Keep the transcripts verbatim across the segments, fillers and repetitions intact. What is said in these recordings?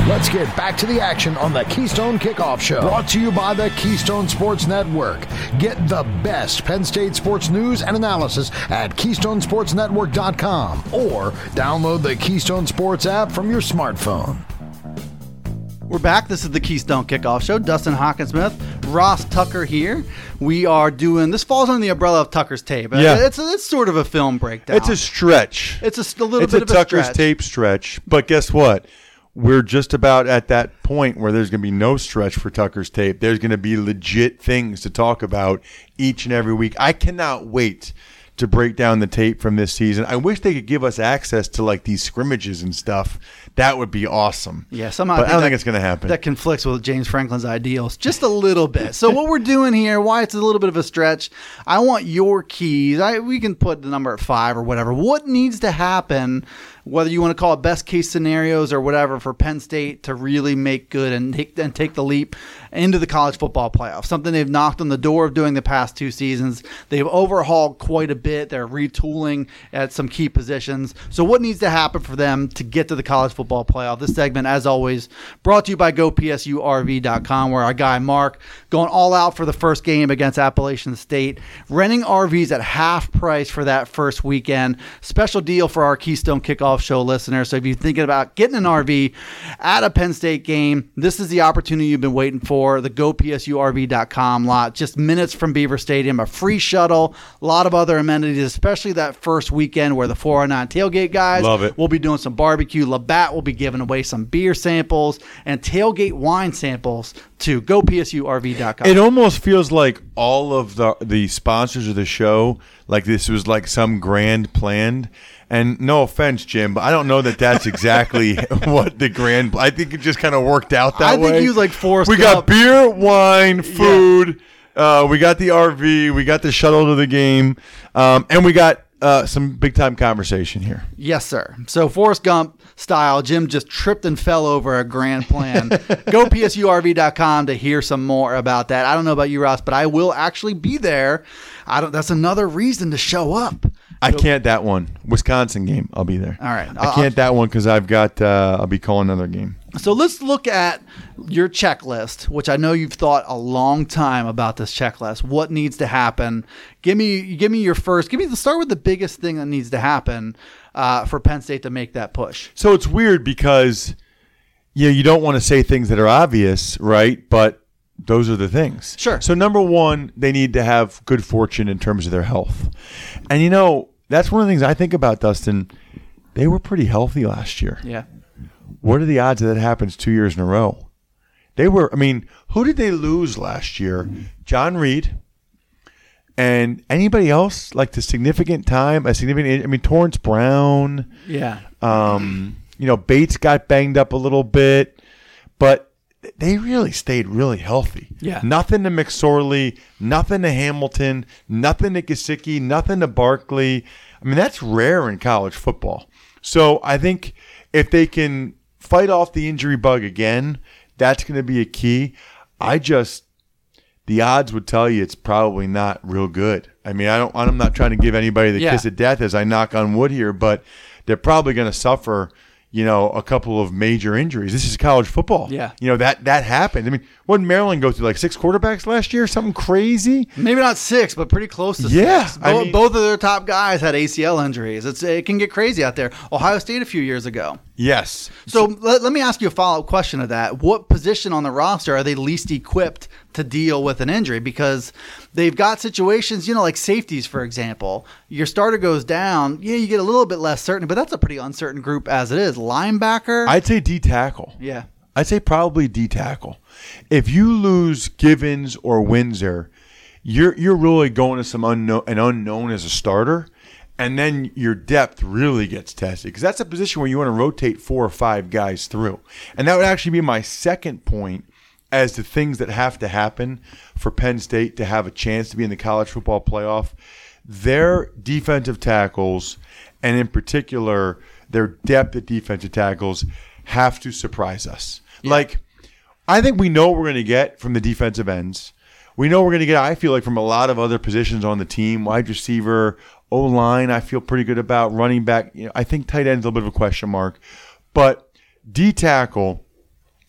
Let's get back to the action on the Keystone Kickoff Show. Brought to you by the Keystone Sports Network. Get the best Penn State sports news and analysis at keystone sports network dot com or download the Keystone Sports app from your smartphone. We're back. This is the Keystone Kickoff Show. Dustin Hockensmith, Ross Tucker here. We are doing, this falls under the umbrella of Tucker's Tape. Yeah. It's, it's sort of a film breakdown. It's a stretch. It's a, a little it's bit a of a Tucker's stretch. Tape stretch. But guess what? We're just about at that point where there's going to be no stretch for Tucker's Tape. There's going to be legit things to talk about each and every week. I cannot wait to break down the tape from this season. I wish they could give us access to like these scrimmages and stuff. That would be awesome. Yeah, somehow but I, I don't that, think it's going to happen. That conflicts with James Franklin's ideals just a little bit. So what we're doing here, why it's a little bit of a stretch, I want your keys. I, we can put the number at five or whatever. What needs to happen, whether you want to call it best case scenarios or whatever, for Penn State to really make good and take, and take the leap into the college football playoff? Something they've knocked on the door of doing the past two seasons. They've overhauled quite a bit. They're retooling at some key positions. So what needs to happen for them to get to the college football playoff? This segment, as always, brought to you by go p s u r v dot com, where our guy Mark going all out for the first game against Appalachian State, renting R Vs at half price for that first weekend. Special deal for our Keystone Kickoff Show listeners. So if you're thinking about getting an R V at a Penn State game, this is the opportunity you've been waiting for. The go p s u r v dot com lot, just minutes from Beaver Stadium, a free shuttle, a lot of other amenities, especially that first weekend where the four oh nine tailgate guys Love it. will be doing some barbecue. Labatt will be giving away some beer samples and tailgate wine samples to go p s u r v dot com. It almost feels like all of the the sponsors of the show, like this was like some grand planned. And no offense, Jim, but I don't know that that's exactly what the grand. I think it just kind of worked out that I way. think he was like Forrest We Gump. got beer, wine, food. Yeah. Uh, we got the R V. We got the shuttle to the game, um, and we got uh, some big time conversation here. Yes, sir. So Forrest Gump style, Jim just tripped and fell over a grand plan. go p s u r v dot com to hear some more about that. I don't know about you, Ross, but I will actually be there. I don't. That's another reason to show up. I can't that one. Wisconsin game. I'll be there. All right. I can't that one because I've got. Uh, I'll be calling another game. So let's look at your checklist, which I know you've thought a long time about this checklist. What needs to happen? Give me, give me your first. Give me the start with the biggest thing that needs to happen uh, for Penn State to make that push. So it's weird because, yeah, you don't want to say things that are obvious, right? But those are the things. Sure. So number one, they need to have good fortune in terms of their health. And, you know, that's one of the things I think about, Dustin. They were pretty healthy last year. Yeah. What are the odds that that happens two years in a row? They were, I mean, who did they lose last year? John Reed. And anybody else, like the significant time, a significant, I mean, Torrance Brown. Yeah. Um, you know, Bates got banged up a little bit, but they really stayed really healthy. Yeah. Nothing to McSorley, nothing to Hamilton, nothing to Gesicki, nothing to Barkley. I mean, that's rare in college football. So I think if they can fight off the injury bug again, that's going to be a key. I just, the odds would tell you it's probably not real good. I mean, I don't, I'm not trying to give anybody the Yeah. kiss of death as I knock on wood here, but they're probably going to suffer, you know, a couple of major injuries. This is college football. Yeah. You know, that that happened. I mean, what did Maryland go through, like six quarterbacks last year? Something crazy? Maybe not six, but pretty close to Yeah, six. I Both, mean- both of their top guys had A C L injuries. It's It can get crazy out there. Ohio State a few years ago. Yes. So let, let me ask you a follow-up question to that. What position on the roster are they least equipped to deal with an injury? Because they've got situations, you know, like safeties, for example. Your starter goes down. Yeah, you get a little bit less certainty, but that's a pretty uncertain group as it is. Linebacker? I'd say D-tackle. yeah. I'd say probably D-tackle. If you lose Givens or Windsor, you're you're really going to some unknown an unknown as a starter, and then your depth really gets tested because that's a position where you want to rotate four or five guys through. And that would actually be my second point as to things that have to happen for Penn State to have a chance to be in the college football playoff. Their defensive tackles, and in particular their depth at defensive tackles, have to surprise us. Yeah. Like, I think we know what we're going to get from the defensive ends. We know we're going to get, I feel like, from a lot of other positions on the team. Wide receiver, O-line, I feel pretty good about. Running back, you know, I think tight end's a little bit of a question mark. But D-tackle,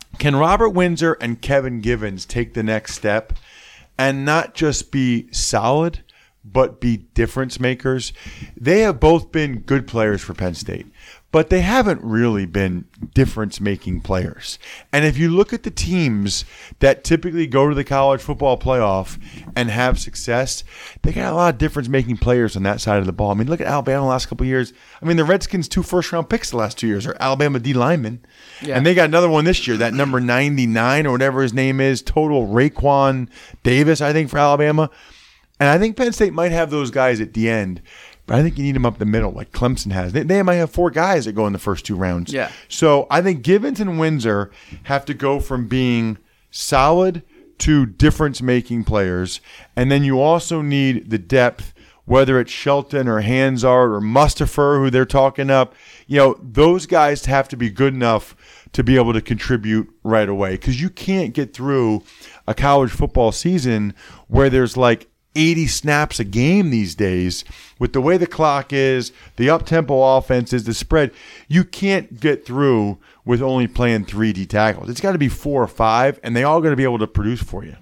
Can Robert Windsor and Kevin Givens take the next step and not just be solid, but be difference makers? They have both been good players for Penn State, but they haven't really been difference-making players. And if you look at the teams that typically go to the college football playoff and have success, they got a lot of difference-making players on that side of the ball. I mean, look at Alabama the last couple of years. I mean, the Redskins' two first-round picks the last two years are Alabama D linemen. Yeah. And they got another one this year, that number ninety-nine or whatever his name is, total Raekwon Davis, I think, for Alabama. And I think Penn State might have those guys at the end, but I think you need them up the middle like Clemson has. They, they might have four guys that go in the first two rounds. Yeah. So I think Givens and Windsor have to go from being solid to difference-making players. And then you also need the depth, whether it's Shelton or Hansard or Mustipher, who they're talking up. You know, those guys have to be good enough to be able to contribute right away, because you can't get through a college football season where there's like eighty snaps a game these days. With the way the clock is, the up-tempo offenses, the spread, you can't get through with only playing three D tackles. It's got to be four or five, and they all got to be able to produce for you.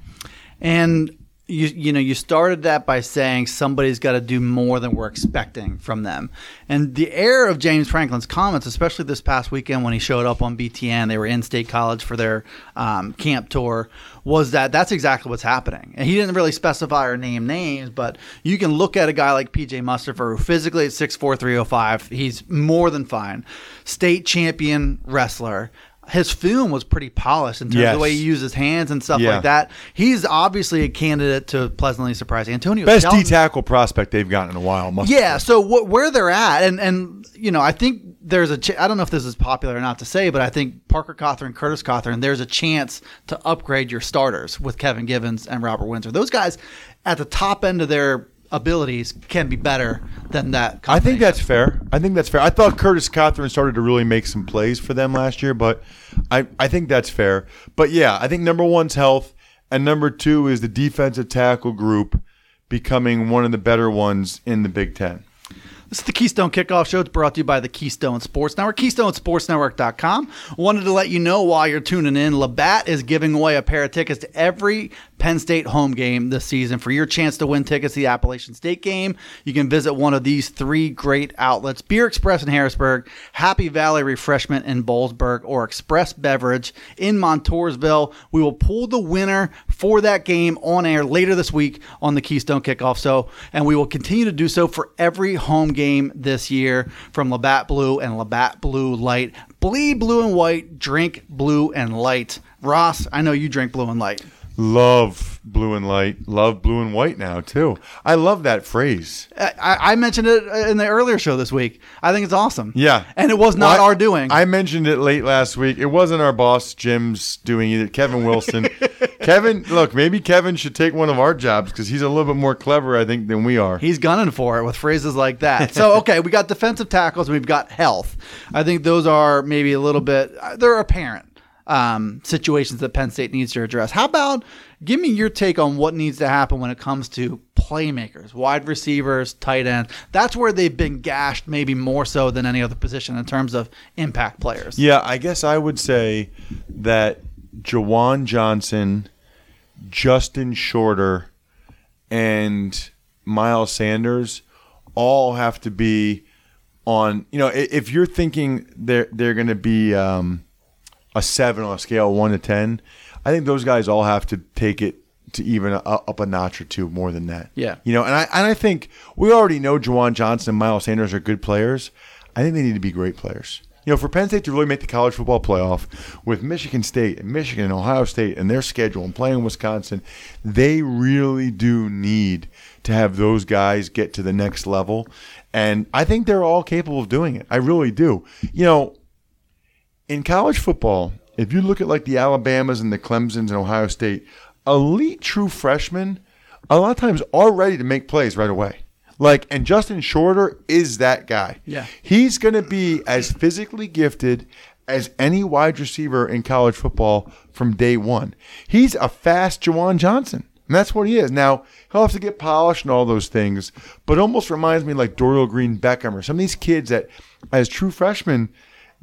And you you know, you started that by saying somebody's got to do more than we're expecting from them. And the error of James Franklin's comments, especially this past weekend when he showed up on B T N, they were in State College for their um, camp tour, was that that's exactly what's happening. And he didn't really specify or name names, but you can look at a guy like P J Mustipher, who physically at six four, three oh five, he's more than fine. State champion wrestler. His film was pretty polished in terms yes. of the way he used his hands and stuff yeah. like that. He's obviously a candidate to pleasantly surprise Antonio. Best Shelton. D-tackle prospect they've gotten in a while. Must yeah, so wh- where they're at, and, and you know, I think there's a ch- – I don't know if this is popular or not to say, but I think Parker Cawthorn, Curtis Cawthorn, there's a chance to upgrade your starters with Kevin Givens and Robert Windsor. Those guys at the top end of their – abilities can be better than that. I think that's fair. I think that's fair. I thought Curtis Cawthorn started to really make some plays for them last year, but I, I think that's fair. But yeah, I think number one's health, and number two is the defensive tackle group becoming one of the better ones in the Big Ten. This is the Keystone Kickoff Show. It's brought to you by the Keystone Sports Network, keystone sports network dot com. Wanted to let you know while you're tuning in, Labatt is giving away a pair of tickets to every Penn State home game this season. For your chance to win tickets to the Appalachian State game, you can visit one of these three great outlets: Beer Express in Harrisburg, Happy Valley Refreshment in Boalsburg, or Express Beverage in Montoursville. We will pull the winner for that game on air later this week on the Keystone Kickoff Show, and we will continue to do so for every home game this year from Labatt Blue and Labatt Blue Light. Bleed blue and white, drink blue and light. Ross, I know you drink blue and light. Love blue and light. Love blue and white now, too. I love that phrase. I, I mentioned it in the earlier show this week. I think it's awesome. Yeah. And it was not well, I, our doing. I mentioned it late last week. It wasn't our boss, Jim's, doing either. Kevin Wilson. Kevin, look, maybe Kevin should take one of our jobs because he's a little bit more clever, I think, than we are. He's gunning for it with phrases like that. So, okay, we got defensive tackles and we've got health. I think those are maybe a little bit, they're apparent. Um, situations that Penn State needs to address. How about give me your take on what needs to happen when it comes to playmakers, wide receivers, tight end? That's where they've been gashed maybe more so than any other position in terms of impact players. Yeah, I guess I would say that Jawan Johnson, Justin Shorter, and Miles Sanders all have to be on, you know, if you're thinking they're, they're going to be um, a seven on a scale of one to ten, I think those guys all have to take it to even a, up a notch or two more than that. Yeah. You know, and I and I think we already know Jawan Johnson and Miles Sanders are good players. I think they need to be great players. You know, for Penn State to really make the college football playoff with Michigan State and Michigan and Ohio State and their schedule and playing Wisconsin, they really do need to have those guys get to the next level. And I think they're all capable of doing it. I really do. You know, in college football, if you look at like the Alabamas and the Clemsons and Ohio State, elite true freshmen a lot of times are ready to make plays right away. Like, and Justin Shorter is that guy. Yeah. He's going to be as physically gifted as any wide receiver in college football from day one. He's a fast Jawan Johnson. And that's what he is. Now, he'll have to get polished and all those things, but it almost reminds me like Dorial Green Beckham or some of these kids that, as true freshmen,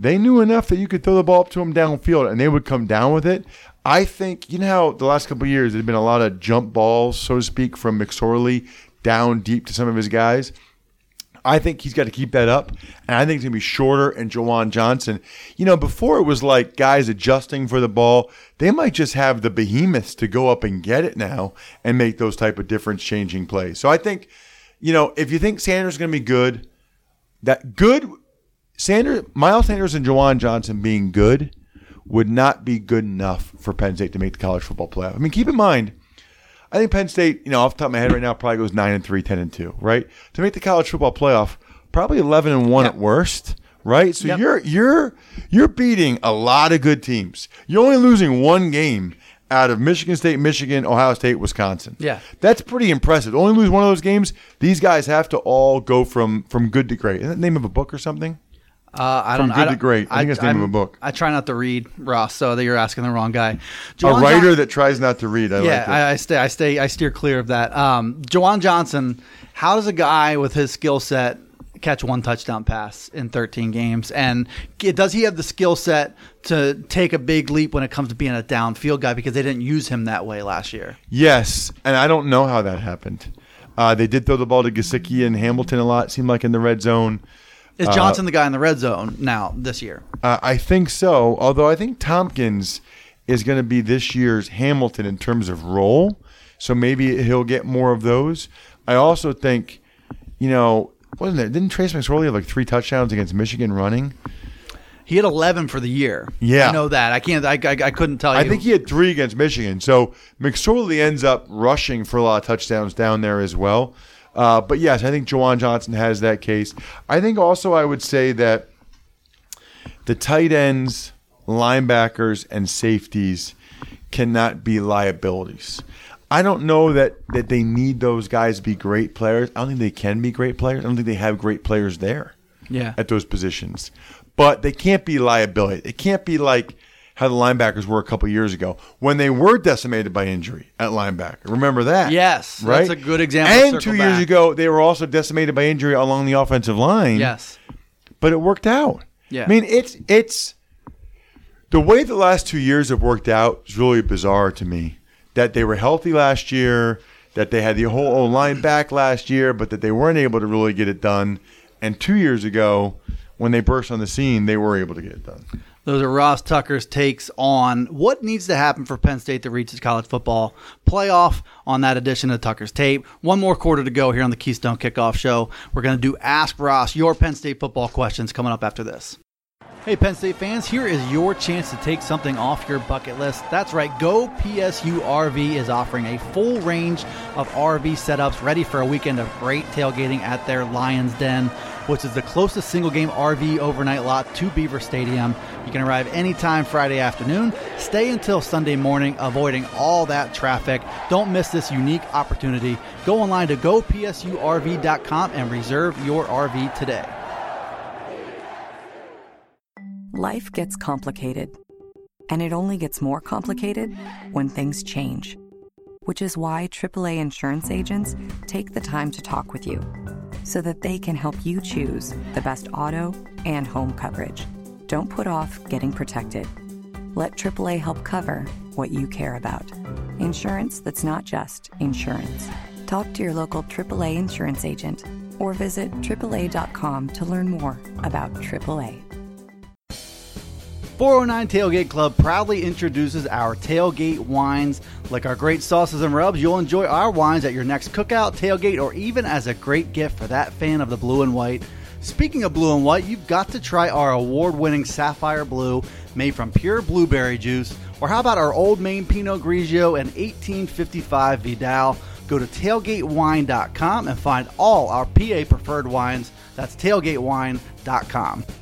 they knew enough that you could throw the ball up to them downfield, and they would come down with it. I think, you know how the last couple of years there's been a lot of jump balls, so to speak, from McSorley down deep to some of his guys. I think he's got to keep that up, and I think it's going to be Shorter and Juwan Johnson. You know, before it was like guys adjusting for the ball. They might just have the behemoths to go up and get it now and make those type of difference-changing plays. So I think, you know, if you think Sanders is going to be good, that good Sanders, Miles Sanders and Juwan Johnson being good would not be good enough for Penn State to make the college football playoff. I mean, keep in mind, I think Penn State, you know, off the top of my head right now, probably goes nine and three, ten and two, right? To make the college football playoff, probably eleven and one yep. at worst, right? So yep. you're you're you're beating a lot of good teams. You're only losing one game out of Michigan State, Michigan, Ohio State, Wisconsin. Yeah, that's pretty impressive. Only lose one of those games. These guys have to all go from from good to great. Isn't that the name of a book or something? Uh, I From don't. good I don't, to great. I think that's the name I'm, of a book. I try not to read, Ross. So that you're asking the wrong guy. Juwan a writer John- that tries not to read. I yeah, like it. I, I stay. I stay. I steer clear of that. Um, Juwan Johnson. How does a guy with his skill set catch one touchdown pass in thirteen games? And does he have the skill set to take a big leap when it comes to being a downfield guy? Because they didn't use him that way last year. Yes, and I don't know how that happened. Uh, they did throw the ball to Gesicki and Hamilton a lot. It seemed like in the red zone. Is Johnson uh, the guy in the red zone now this year? Uh, I think so, although I think Tompkins is going to be this year's Hamilton in terms of role, so maybe he'll get more of those. I also think, you know, wasn't there? Didn't Trace McSorley have like three touchdowns against Michigan running? He had eleven for the year. Yeah. I know that. I can't. I, I, I couldn't tell you. I think he had three against Michigan. So McSorley ends up rushing for a lot of touchdowns down there as well. Uh, but yes, I think Juwan Johnson has that case. I think also I would say that the tight ends, linebackers, and safeties cannot be liabilities. I don't know that, that they need those guys to be great players. I don't think they can be great players. I don't think they have great players there yeah. at those positions. But they can't be liability. It can't be like how the linebackers were a couple years ago when they were decimated by injury at linebacker. Remember that? Yes. Right? That's a good example. And two years back. ago, they were also decimated by injury along the offensive line. Yes. But it worked out. Yeah. I mean, it's it's the way the last two years have worked out is really bizarre to me. That they were healthy last year, that they had the whole O-line back last year, but that they weren't able to really get it done. And two years ago, when they burst on the scene, they were able to get it done. Those are Ross Tucker's takes on what needs to happen for Penn State to reach its college football playoff on that edition of Tucker's Tape. One more quarter to go here on the Keystone Kickoff Show. We're going to do Ask Ross, your Penn State football questions coming up after this. Hey, Penn State fans, here is your chance to take something off your bucket list. That's right, Go P S U R V is offering a full range of R V setups ready for a weekend of great tailgating at their Lions Den, which is the closest single-game R V overnight lot to Beaver Stadium. You can arrive anytime Friday afternoon, stay until Sunday morning, avoiding all that traffic. Don't miss this unique opportunity. Go online to go P S U R V dot com and reserve your R V today. Life gets complicated, and it only gets more complicated when things change, which is why triple A insurance agents take the time to talk with you so that they can help you choose the best auto and home coverage. Don't put off getting protected. Let triple A help cover what you care about. Insurance that's not just insurance. Talk to your local triple A insurance agent or visit triple A dot com to learn more about triple A. four oh nine Tailgate Club proudly introduces our tailgate wines. Like our great sauces and rubs, you'll enjoy our wines at your next cookout, tailgate, or even as a great gift for that fan of the blue and white. Speaking of blue and white, you've got to try our award-winning Sapphire Blue made from pure blueberry juice. Or how about our Old Maine Pinot Grigio and eighteen fifty-five Vidal? Go to tailgate wine dot com and find all our P A preferred wines. That's tailgate wine dot com.